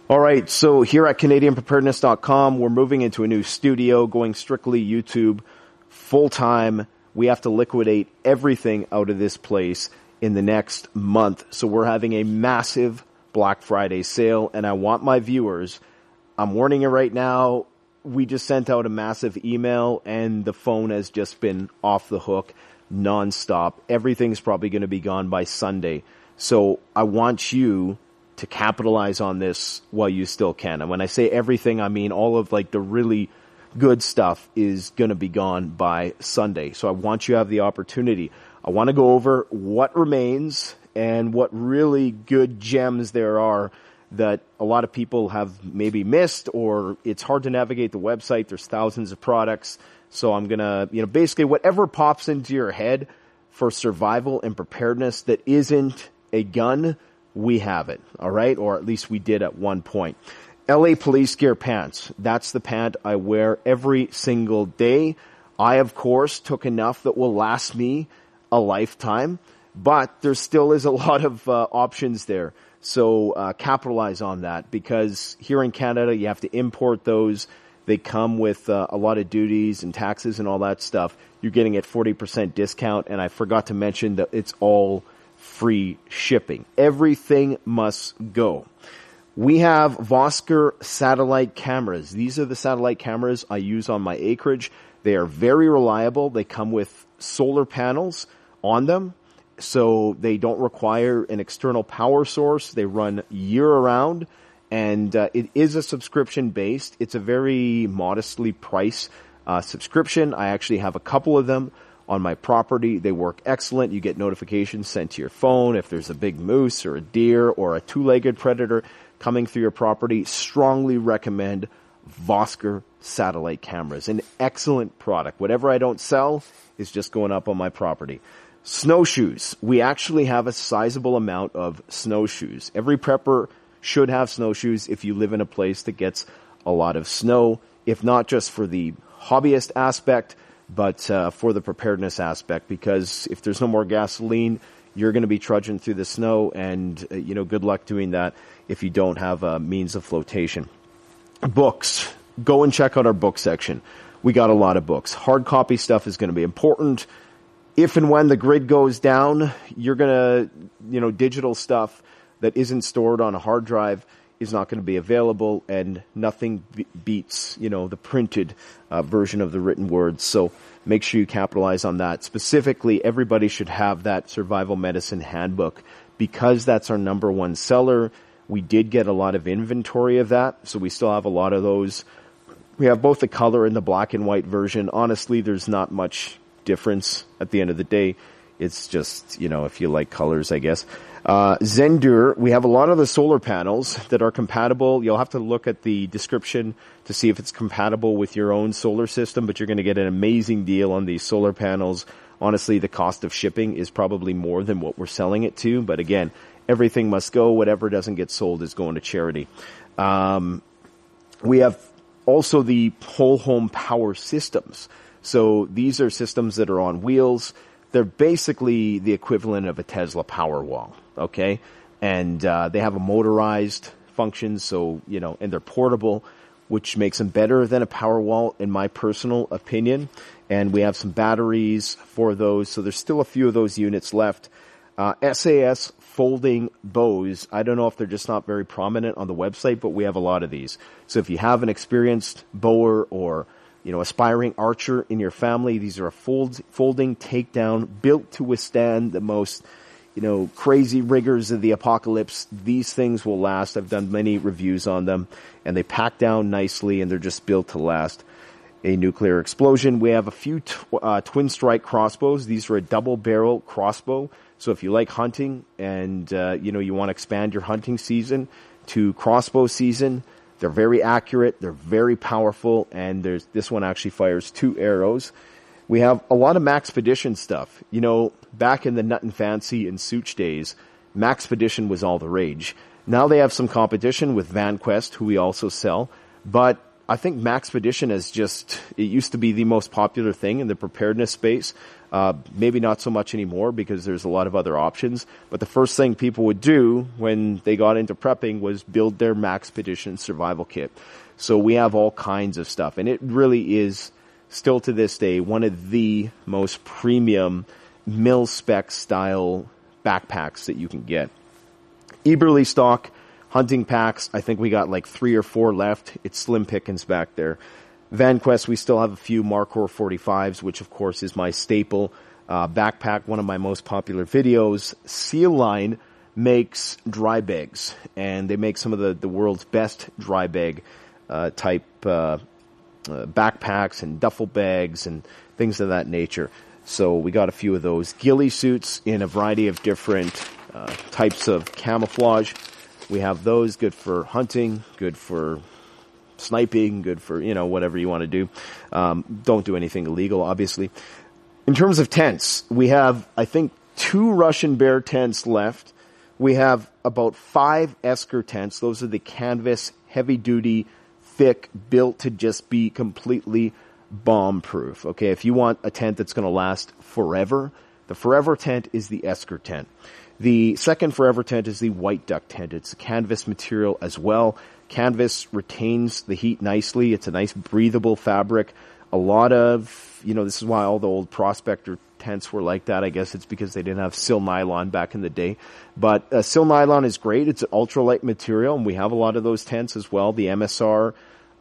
All right, so here at CanadianPreparedness.com, we're moving into a new studio, going strictly YouTube full-time. We have to liquidate everything out of this place in the next month. So we're having a massive Black Friday sale, and I want my viewers, I'm warning you right now, we just sent out a massive email, and the phone has just been off the hook nonstop. Everything's probably going to be gone by Sunday. So I want you to capitalize on this while you still can. And when I say everything, I mean all of like the really good stuff is going to be gone by Sunday. So I want you to have the opportunity. I want to go over what remains and what really good gems there are that a lot of people have maybe missed, or it's hard to navigate the website. There's thousands of products. So I'm going to, basically whatever pops into your head for survival and preparedness that isn't a gun, we have it, all right? Or at least we did at one point. LA Police Gear Pants. That's the pant I wear every single day. I, of course, took enough that will last me a lifetime, but there still is a lot of options there. So capitalize on that, because here in Canada, you have to import those. They come with a lot of duties and taxes and all that stuff. You're getting at 40% discount, and I forgot to mention that it's all free shipping. Everything must go. We have Vosker satellite cameras. These are the satellite cameras I use on my acreage. They are very reliable. They come with solar panels on them, so they don't require an external power source. They run year-round, and it is a subscription-based. It's a very modestly priced subscription. I actually have a couple of them on my property. They work excellent. You get notifications sent to your phone if there's a big moose or a deer or a two-legged predator coming through your property. Strongly recommend Vosker satellite cameras. An excellent product. Whatever I don't sell is just going up on my property. Snowshoes. We actually have a sizable amount of snowshoes. Every prepper should have snowshoes if you live in a place that gets a lot of snow, if not just for the hobbyist aspect, but for the preparedness aspect, because if there's no more gasoline, you're going to be trudging through the snow, and good luck doing that if you don't have a means of flotation. Books. Go and check out our book section. We got a lot of books. Hard copy stuff is going to be important. If and when the grid goes down, you're going to, digital stuff that isn't stored on a hard drive is not going to be available, and nothing beats, the printed version of the written words. So make sure you capitalize on that. Specifically, everybody should have that survival medicine handbook, because that's our number one seller. We did get a lot of inventory of that, so we still have a lot of those. We have both the color and the black and white version. Honestly, there's not much difference at the end of the day. It's just, if you like colors, I guess. Zendur, we have a lot of the solar panels that are compatible. You'll have to look at the description to see if it's compatible with your own solar system, but you're going to get an amazing deal on these solar panels. Honestly, the cost of shipping is probably more than what we're selling it to, but again, everything must go. Whatever doesn't get sold is going to charity. We have also the whole home power systems. So these are systems that are on wheels. They're basically the equivalent of a Tesla Powerwall, okay? And they have a motorized function, so, and they're portable, which makes them better than a Powerwall, in my personal opinion. And we have some batteries for those, so there's still a few of those units left. SAS folding bows. I don't know if they're just not very prominent on the website, but we have a lot of these. So if you have an experienced bower or aspiring archer in your family, these are a folding takedown built to withstand the most, crazy rigors of the apocalypse. These things will last. I've done many reviews on them, and they pack down nicely, and they're just built to last a nuclear explosion. We have a few twin strike crossbows. These are a double barrel crossbow. So if you like hunting and, you want to expand your hunting season to crossbow season, they're very accurate, they're very powerful, and this one actually fires 2 arrows. We have a lot of Maxpedition stuff. Back in the Nut and Fancy and Such days, Maxpedition was all the rage. Now they have some competition with VanQuest, who we also sell, but I think Maxpedition it used to be the most popular thing in the preparedness space. Maybe not so much anymore because there's a lot of other options. But the first thing people would do when they got into prepping was build their Maxpedition survival kit. So we have all kinds of stuff. And it really is still to this day one of the most premium mil-spec style backpacks that you can get. Eberly stock hunting packs, I think we got like 3 or 4 left. It's slim pickings back there. VanQuest, we still have a few Markor 45s, which of course is my staple backpack, one of my most popular videos. Seal Line makes dry bags, and they make some of the world's best dry bag type backpacks and duffel bags and things of that nature. So we got a few of those. Ghillie suits in a variety of different types of camouflage. We have those, good for hunting, good for sniping, good for, whatever you want to do. Don't do anything illegal, obviously. In terms of tents, we have, I think, 2 Russian Bear tents left. We have about 5 Esker tents. Those are the canvas, heavy-duty, thick, built to just be completely bomb-proof. Okay, if you want a tent that's going to last forever, the forever tent is the Esker tent. The second forever tent is the White Duck tent. It's a canvas material as well. Canvas retains the heat nicely. It's a nice breathable fabric. A lot of, this is why all the old Prospector tents were like that. I guess it's because they didn't have Sil Nylon back in the day. But Sil Nylon is great. It's an ultralight material, and we have a lot of those tents as well. The MSR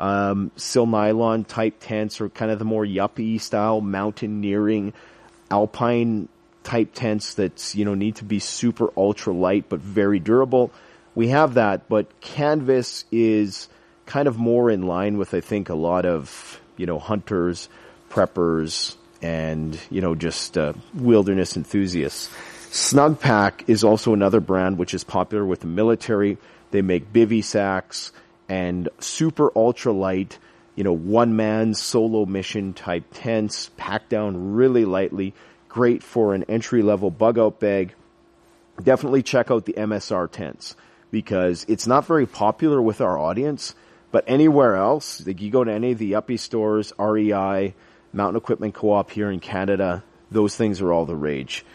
Sil Nylon type tents are kind of the more yuppie style, mountaineering, alpine type tents that, need to be super ultra light but very durable. We have that, but canvas is kind of more in line with, I think, a lot of, hunters, preppers, and, just wilderness enthusiasts. Snugpak is also another brand which is popular with the military. They make bivy sacks and super ultra light, one-man solo mission type tents, packed down really lightly. Great for an entry-level bug-out bag. Definitely check out the MSR tents because it's not very popular with our audience, but anywhere else, like you go to any of the yuppie stores, REI, Mountain Equipment Co-op here in Canada, those things are all the rage.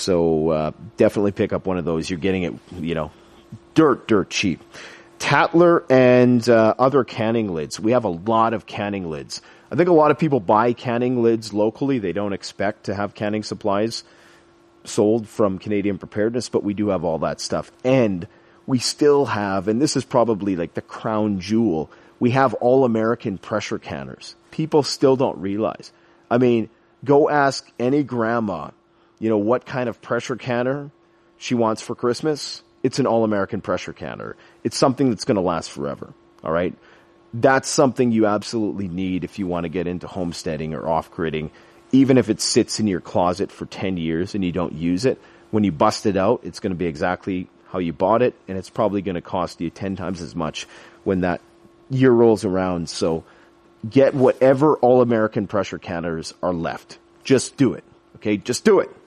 So definitely pick up one of those. You're getting it, dirt cheap. Tatler and other canning lids. We have a lot of canning lids. I think a lot of people buy canning lids locally. They don't expect to have canning supplies sold from Canadian Preparedness, but we do have all that stuff. And we still have, and this is probably like the crown jewel, we have all-American pressure canners. People still don't realize. I mean, go ask any grandma, what kind of pressure canner she wants for Christmas. It's an all-American pressure canner. It's something that's going to last forever, all right? That's something you absolutely need if you want to get into homesteading or off-gridding. Even if it sits in your closet for 10 years and you don't use it, when you bust it out, it's going to be exactly how you bought it, and it's probably going to cost you 10 times as much when that year rolls around. So get whatever all-American pressure canners are left. Just do it, okay? Just do it.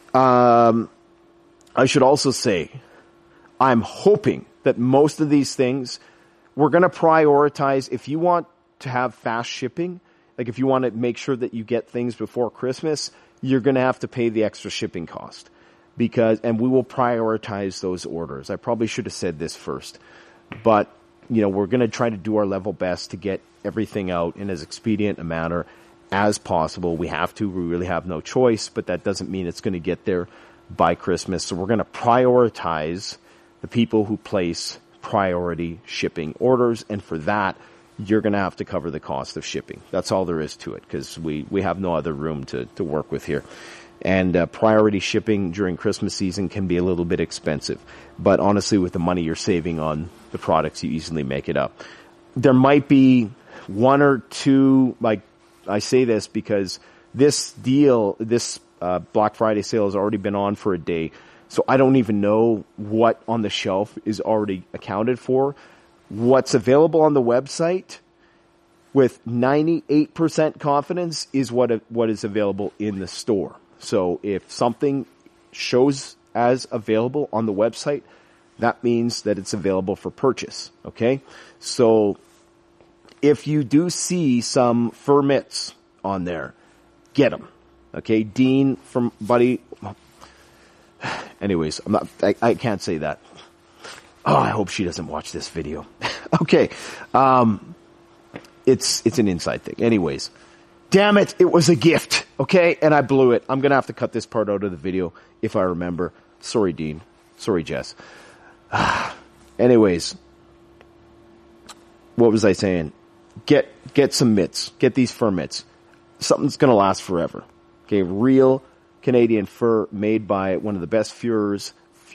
I should also say, I'm hoping that most of these things we're going to prioritize. If you want to have fast shipping, like if you want to make sure that you get things before Christmas, you're going to have to pay the extra shipping cost and we will prioritize those orders. I probably should have said this first, but we're going to try to do our level best to get everything out in as expedient a manner as possible. We really have no choice, but that doesn't mean it's going to get there by Christmas. So we're going to prioritize the people who place priority shipping orders, and for that, you're going to have to cover the cost of shipping. That's all there is to it, because we have no other room to work with here. And priority shipping during Christmas season can be a little bit expensive, but honestly, with the money you're saving on the products, you easily make it up. There might be one or two, like I say this because this Black Friday sale has already been on for a day. So I don't even know what on the shelf is already accounted for. What's available on the website with 98% confidence is what is available in the store. So if something shows as available on the website, that means that it's available for purchase. Okay? So if you do see some fur mitts on there, get them. Okay, Dean from Buddy. Anyways, I can't say that. Oh, I hope she doesn't watch this video. Okay, it's an inside thing. Anyways, damn it, it was a gift. Okay, and I blew it. I'm gonna have to cut this part out of the video if I remember. Sorry, Dean. Sorry, Jess. Anyways, what was I saying? Get some mitts. Get these fur mitts. Something's gonna last forever. Okay, real Canadian fur made by one of the best furs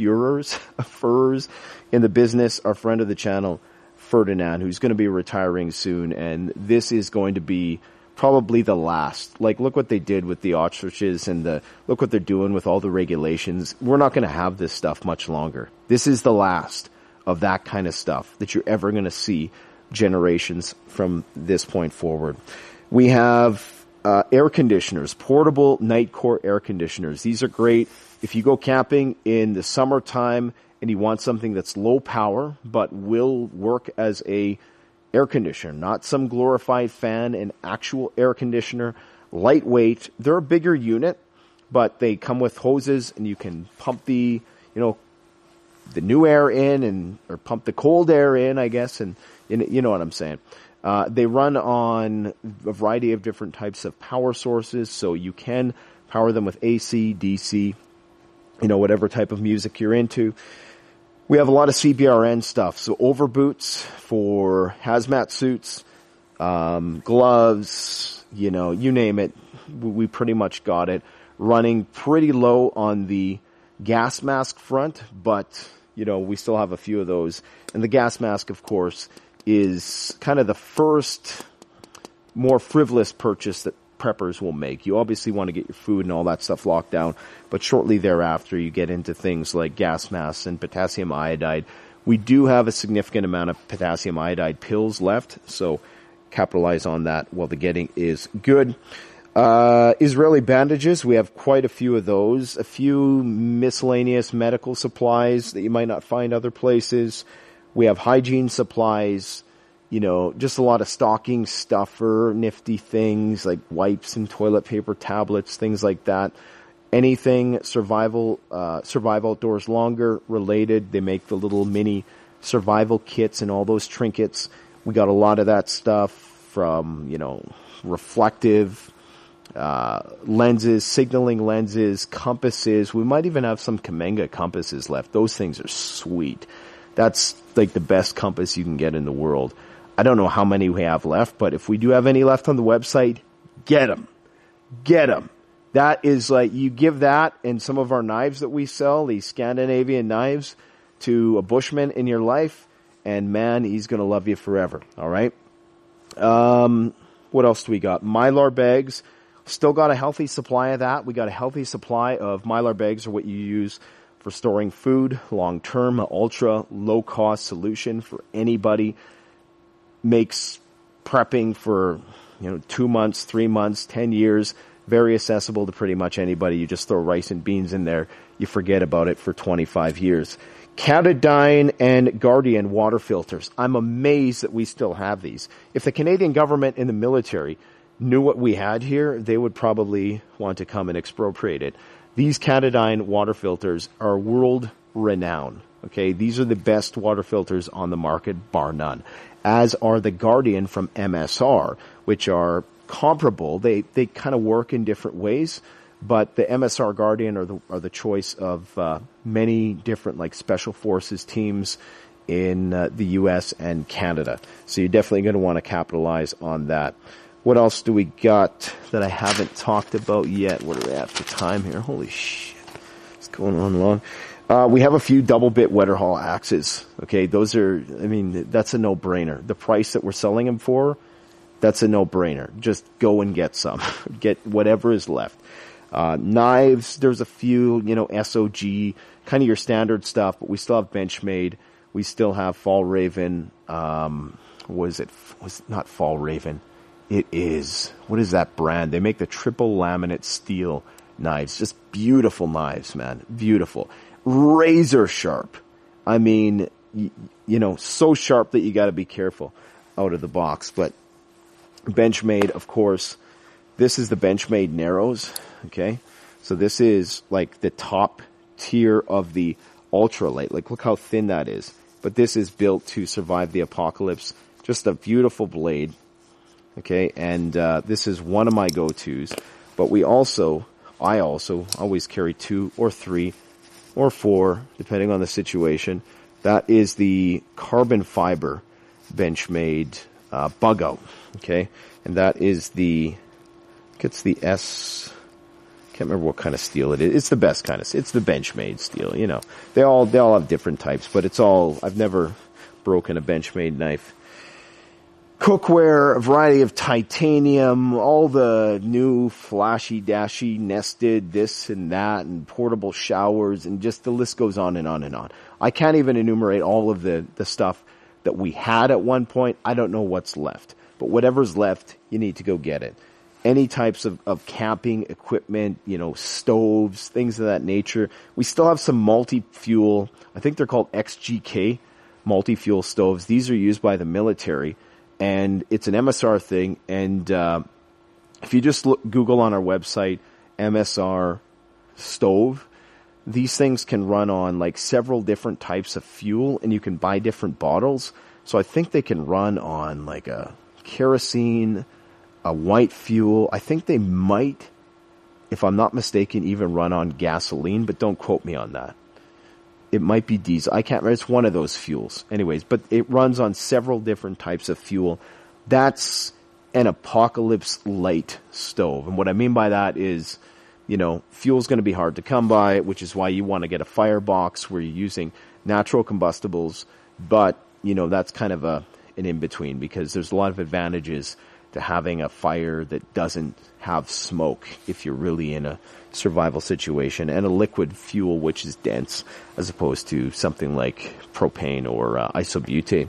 in the business. Our friend of the channel, Ferdinand, who's going to be retiring soon, and this is going to be probably the last. Like, look what they did with the ostriches, and look what they're doing with all the regulations. We're not going to have this stuff much longer. This is the last of that kind of stuff that you're ever going to see generations from this point forward. We have air conditioners, portable Nitecore air conditioners. These are great if you go camping in the summertime and you want something that's low power but will work as a air conditioner, not some glorified fan, an actual air conditioner, lightweight. They're a bigger unit, but they come with hoses and you can pump the new air in or pump the cold air in, I guess, and you know what I'm saying. They run on a variety of different types of power sources, so you can power them with AC, DC, whatever type of music you're into. We have a lot of CBRN stuff, so overboots for hazmat suits, gloves, you name it. We pretty much got it. Running pretty low on the gas mask front, but, we still have a few of those. And the gas mask, of course, is kind of the first more frivolous purchase that preppers will make. You obviously want to get your food and all that stuff locked down, but shortly thereafter you get into things like gas masks and potassium iodide. We do have a significant amount of potassium iodide pills left, so capitalize on that while the getting is good. Israeli bandages, we have quite a few of those. A few miscellaneous medical supplies that you might not find other places. We have hygiene supplies, just a lot of stocking stuffer, nifty things like wipes and toilet paper tablets, things like that. Anything survival outdoors longer related. They make the little mini survival kits and all those trinkets. We got a lot of that stuff from, reflective lenses, signaling lenses, compasses. We might even have some Kamenga compasses left. Those things are sweet. That's like the best compass you can get in the world. I don't know how many we have left, but if we do have any left on the website, get them. Get them. That is like, you give that and some of our knives that we sell, these Scandinavian knives, to a bushman in your life, and man, he's going to love you forever. All right. What else do we got? Mylar bags. Still got a healthy supply of that. We got a healthy supply of Mylar bags, or what you use for storing food, long-term, ultra low-cost solution for anybody. Makes prepping for 2 months, 3 months, 10 years very accessible to pretty much anybody. You just throw rice and beans in there, you forget about it for 25 years. Katadyn and Guardian water filters. I'm amazed that we still have these. If the Canadian government and the military knew what we had here, they would probably want to come and expropriate it. These Katadyn water filters are world renowned. Okay, these are the best water filters on the market, bar none. As are the Guardian from MSR, which are comparable. They kind of work in different ways, but the MSR Guardian are the choice of many different like special forces teams in the U.S. and Canada. So you're definitely going to want to capitalize on that. What else do we got that I haven't talked about yet? What do we have for time here? Holy shit. It's going on long. We have a few double bit wetter haul axes. Okay, those are, that's a no-brainer. The price that we're selling them for, that's a no-brainer. Just go and get some. Get whatever is left. Knives, there's a few, SOG, kind of your standard stuff, but we still have Benchmade. We still have Fall Raven. Was it not Fall Raven? It is. What is that brand? They make the triple laminate steel knives. Just beautiful knives, man. Beautiful. Razor sharp. So sharp that you got to be careful. out of the box. But Benchmade, of course, this is the Benchmade Narrows, okay? So this is like the top tier of the ultralight. Like, look how thin that is. But this is built to survive the apocalypse. Just a beautiful blade, okay? And this is one of my go-tos. But I also always carry 2 or 3 or 4, depending on the situation. That is the carbon fiber Benchmade bug out, okay? And that is it's the S, can't remember what kind of steel it is. It's the best kind of, it's the Benchmade steel, you know. They all have different types, but I've never broken a Benchmade knife. Cookware, a variety of titanium, all the new flashy, dashy, nested, this and that, and portable showers, and just the list goes on and on and on. I can't even enumerate all of the stuff that we had at one point. I don't know what's left. But whatever's left, you need to go get it. Any types of camping equipment, you know, stoves, things of that nature. We still have some multi-fuel, I think they're called XGK multi-fuel stoves. These are used by the military, and it's an MSR thing. And if you just Google on our website, MSR stove, these things can run on like several different types of fuel, and you can buy different bottles. So I think they can run on like a kerosene, a white fuel. I think they might, if I'm not mistaken, even run on gasoline, but don't quote me on that. It might be diesel. I can't remember. It's one of those fuels. Anyways, but it runs on several different types of fuel. That's an apocalypse light stove. And what I mean by that is, you know, fuel's going to be hard to come by, which is why you want to get a firebox where you're using natural combustibles. But, you know, that's kind of an in-between, because there's a lot of advantages to having a fire that doesn't have smoke if you're really in a survival situation, and a liquid fuel which is dense as opposed to something like propane or isobutane.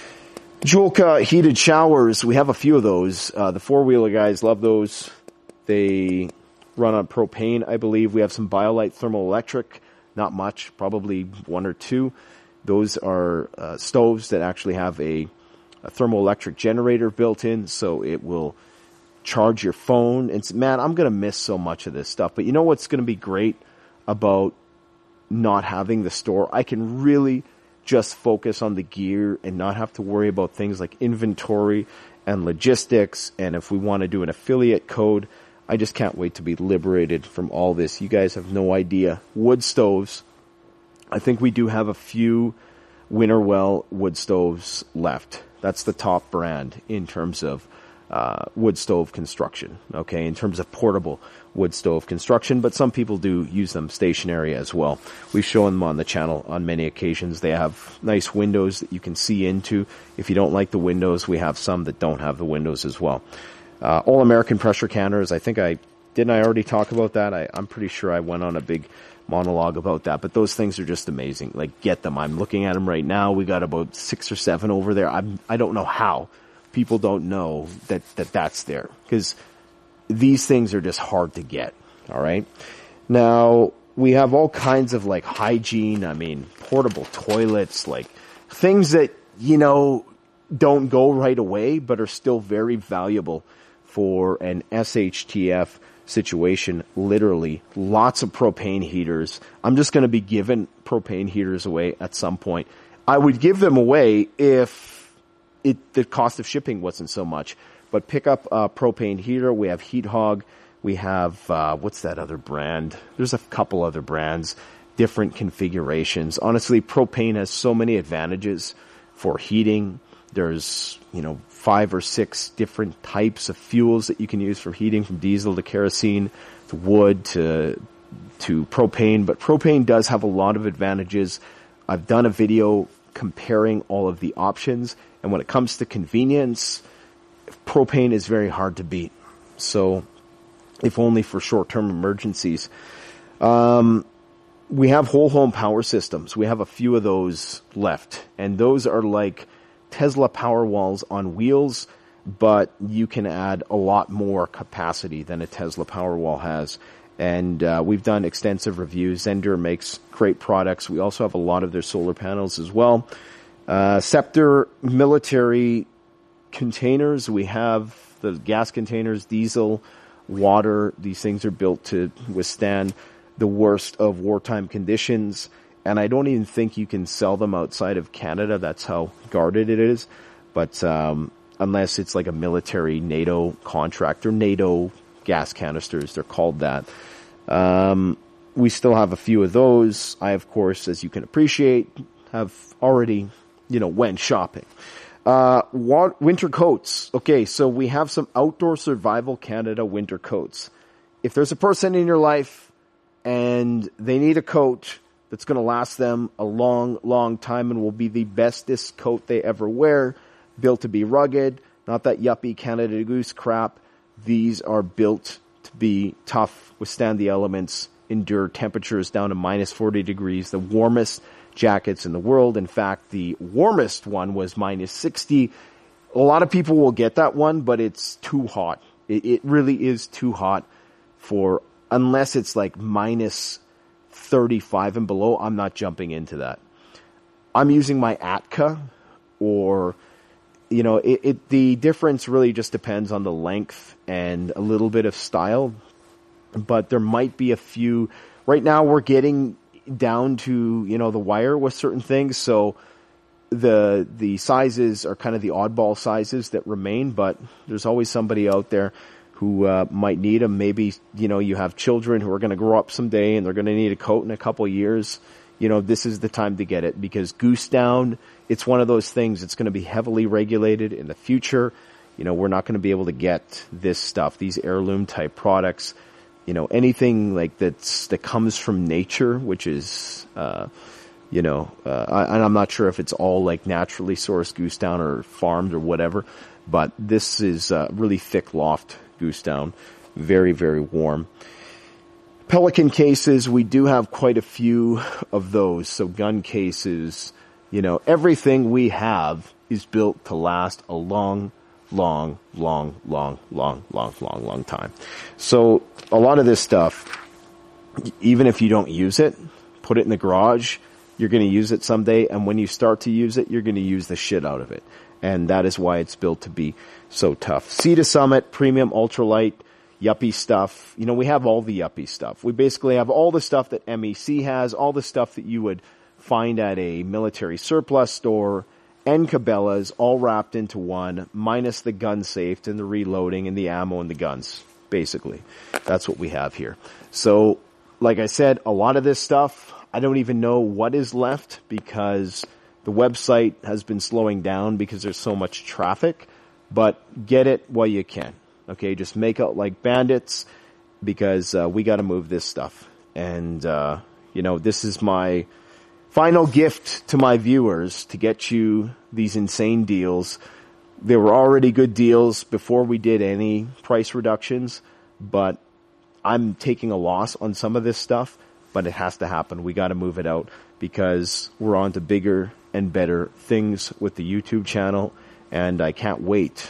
Joulka heated showers, we have a few of those. The four-wheeler guys love those. They run on propane, I believe. We have some BioLite thermoelectric, not much, probably 1 or 2. Those are stoves that actually have a thermoelectric generator built in, so it will charge your phone. And man, I'm going to miss so much of this stuff. But you know what's going to be great about not having the store? I can really just focus on the gear and not have to worry about things like inventory and logistics. And if we want to do an affiliate code, I just can't wait to be liberated from all this. You guys have no idea. Wood stoves. I think we do have a few Winterwell wood stoves left. That's the top brand in terms of wood stove construction, okay, in terms of portable wood stove construction, but some people do use them stationary as well. We've shown them on the channel on many occasions. They have nice windows that you can see into. If you don't like the windows, we have some that don't have the windows as well. All-American pressure canners, didn't I already talk about that? I'm pretty sure I went on a big monologue about that, but those things are just amazing. Like, get them. I'm looking at them right now. We got about 6 or 7 over there. I don't know how people don't know that's there, because these things are just hard to get. All right. Now we have all kinds of like hygiene. I mean, portable toilets, like things that, you know, don't go right away, but are still very valuable for an SHTF situation. Literally lots of propane heaters. I'm just going to be giving propane heaters away at some point. I would give them away if the cost of shipping wasn't so much, but pick up a propane heater. We have Heat Hog. We have, what's that other brand? There's a couple other brands, different configurations. Honestly, propane has so many advantages for heating. There's, 5 or 6 different types of fuels that you can use for heating, from diesel to kerosene to wood to propane. But propane does have a lot of advantages. I've done a video comparing all of the options, and when it comes to convenience, propane is very hard to beat. So, if only for short-term emergencies. We have whole home power systems. We have a few of those left, and those are like Tesla Powerwalls on wheels, but you can add a lot more capacity than a Tesla Powerwall has. And we've done extensive reviews. Zender makes great products. We also have a lot of their solar panels as well. Scepter Military containers, we have the gas containers, diesel, water. These things are built to withstand the worst of wartime conditions. And I don't even think you can sell them outside of Canada. That's how guarded it is. But unless it's like a military NATO contract or NATO gas canisters, they're called that. We still have a few of those. I, of course, as you can appreciate, have already, went shopping. Winter coats. Okay, so we have some Outdoor Survival Canada winter coats. If there's a person in your life and they need a coat that's going to last them a long, long time and will be the bestest coat they ever wear, built to be rugged, not that yuppie Canada Goose crap. These are built to be tough, withstand the elements, endure temperatures down to minus 40 degrees, the warmest jackets in the world. In fact, the warmest one was minus 60. A lot of people will get that one, but it's too hot. It really is too hot for, unless it's like minus 35 and below, I'm not jumping into that. I'm using my Atka, or, the difference really just depends on the length and a little bit of style. But there might be a few. Right now we're getting down to, the wire with certain things. So the sizes are kind of the oddball sizes that remain, but there's always somebody out there who might need them. Maybe, you have children who are going to grow up someday and they're going to need a coat in a couple of years. This is the time to get it, because goose down, it's one of those things. It's going to be heavily regulated in the future. We're not going to be able to get this stuff, these heirloom type products. Anything like that comes from nature, which is, and I'm not sure if it's all like naturally sourced goose down or farmed or whatever, but this is really thick loft goose down, very, very warm. Pelican cases, we do have quite a few of those. So gun cases, everything we have is built to last a long time. So a lot of this stuff, even if you don't use it, put it in the garage, you're going to use it someday. And when you start to use it, you're going to use the shit out of it. And that is why it's built to be so tough. Sea to Summit, premium, ultralight, yuppie stuff. We have all the yuppie stuff. We basically have all the stuff that MEC has, all the stuff that you would find at a military surplus store, and Cabela's, all wrapped into one, minus the gun safe and the reloading and the ammo and the guns, basically. That's what we have here. So, like I said, a lot of this stuff, I don't even know what is left, because the website has been slowing down because there's so much traffic, but get it while you can. Okay, just make out like bandits, because we got to move this stuff. And, this is my final gift to my viewers, to get you these insane deals. There were already good deals before we did any price reductions, but I'm taking a loss on some of this stuff, but it has to happen. We got to move it out, because we're on to bigger and better things with the YouTube channel, and I cannot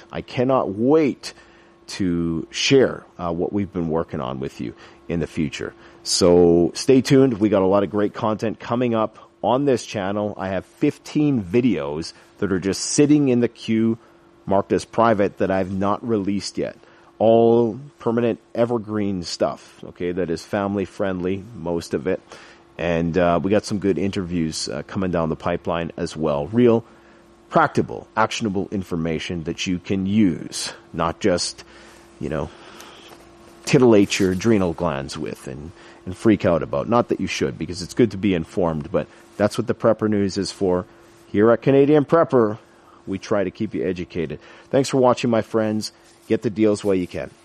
wait to share what we've been working on with you in the future. So stay tuned. We got a lot of great content coming up on this channel. I have 15 videos that are just sitting in the queue, marked as private, that I've not released yet. All permanent evergreen stuff, okay, that is family friendly, most of it. And we got some good interviews coming down the pipeline as well. Real, practical, actionable information that you can use, not just, titillate your adrenal glands with and freak out about. Not that you should, because it's good to be informed, but that's what the Prepper News is for. Here at Canadian Prepper, we try to keep you educated. Thanks for watching, my friends. Get the deals while you can.